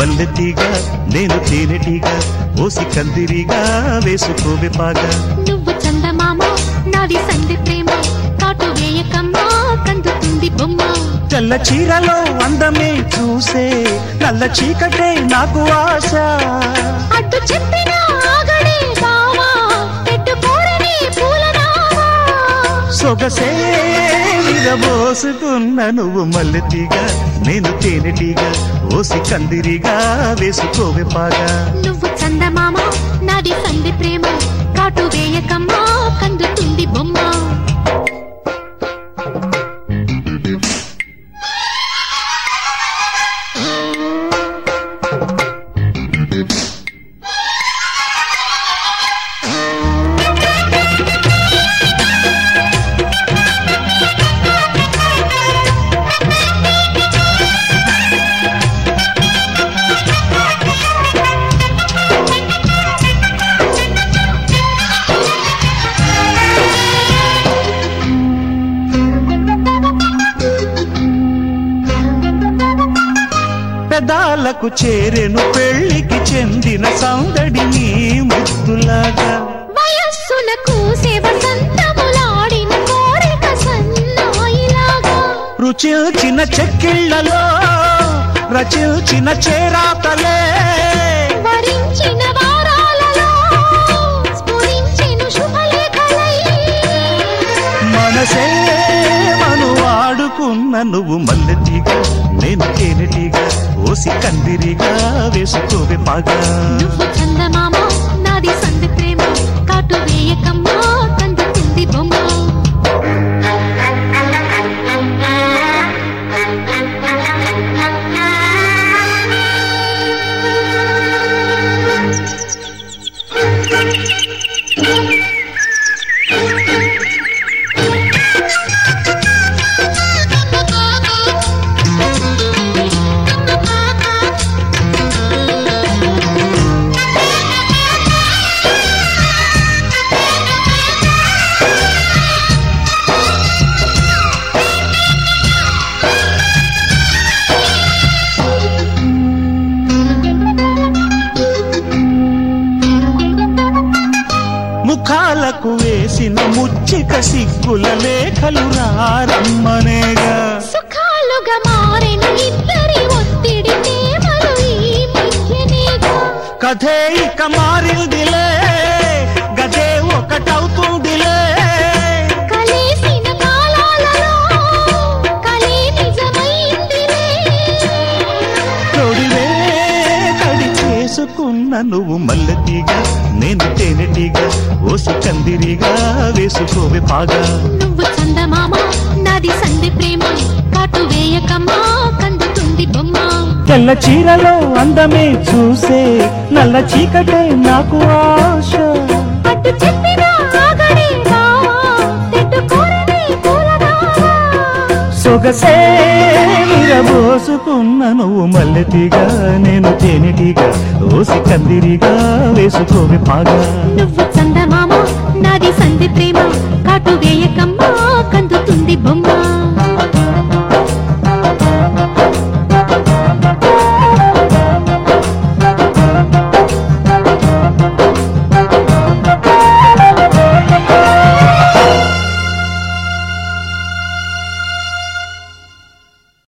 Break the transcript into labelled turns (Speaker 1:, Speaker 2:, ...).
Speaker 1: మల్లెతీగా నేను తేనెటీగా ఓసి కందిరిగా వేసుకోవే పాగా
Speaker 2: నువ్వు చందమామ నాది సంధి ప్రేమ కాటు వేయకమ్మా కందుతుంది బొమ్మ
Speaker 1: తెల్ల చీరలో అందమే చూసే నల్ల చీకటే నాకు ఆశ
Speaker 2: అడ్డు చెప్పిన ఆగడే బావా పెట్టుకోరని పూలనావా
Speaker 1: సొగసే విరబోసుకున్న నువ్వు మల్లెతీగా నేను తేనెటీగా ఓసి కందిరిగా వేసుకోవే పాగా
Speaker 2: నువ్వు చందమామ నాది సంధి ప్రేమ కాటు వేయకమ్మా కందుతుంది బొమ్మ
Speaker 1: పెదాలకు చేరెను పెళ్లికి చెందిన సౌందడి నీ ముద్దులాగా
Speaker 2: వయస్సులకు వసంతములాడిన కోరిక సన్నాయిలాగా
Speaker 1: రుచిల్చిన చెక్కిళ్లలో రచిల్చిన చేరాతలే
Speaker 2: వరించిన వారాలలో స్ఫురించిన శుభలేఖలై
Speaker 1: మనసే మను వాడుకున్న నువ్వు మల్లెతీగా నేను తేనెటీగా ఓసి కందిరిగా వేసుకోవే పాగా
Speaker 2: నువ్వు చందమామ నాది సంధి ప్రేమ కాటు వేయకమ్మా కందుతుంది బొమ్మ
Speaker 1: ముఖాలకు వేసిన ముచ్చిక సిగ్గుల లేఖలు రారమ్మనేగా
Speaker 2: సుఖాలుగా మారెను ఇద్దరి ఒత్తిడి ప్రేమలు ఈ మధ్యనేగా
Speaker 1: కథే ఇక మారిందిలే గదే ఒకటవుతుందిలే
Speaker 2: కలిసిన కాలాలలో కలి నిజమైందిలే
Speaker 1: తొడివే కడి చేసుకున్న నువ్వు మల్లెతీగా నేను తేనెటీగా ఓసి కందిరిగా వేసుకోవే పాగా
Speaker 2: నువ్వు చందమామ నాది సంధి ప్రేమ కాటు వేయకమ్మా కందుతుంది బొమ్మ
Speaker 1: తెల్ల చీరలో అందమే చూసే నల్ల చీకటే నాకు ఆశ
Speaker 2: అడ్డు చెప్పిన ఆగడే బావా పెట్టుకోరని పూలనావా
Speaker 1: సొగసే విరబోసుకున్న నువ్వు మల్లెతీగా నేను తేనెటీగా ఓసి కందిరిగా వేసుకోవే పాగా
Speaker 2: నువ్వు చందమామ నాది సంధి ప్రేమ కాటు వేయకమ్మా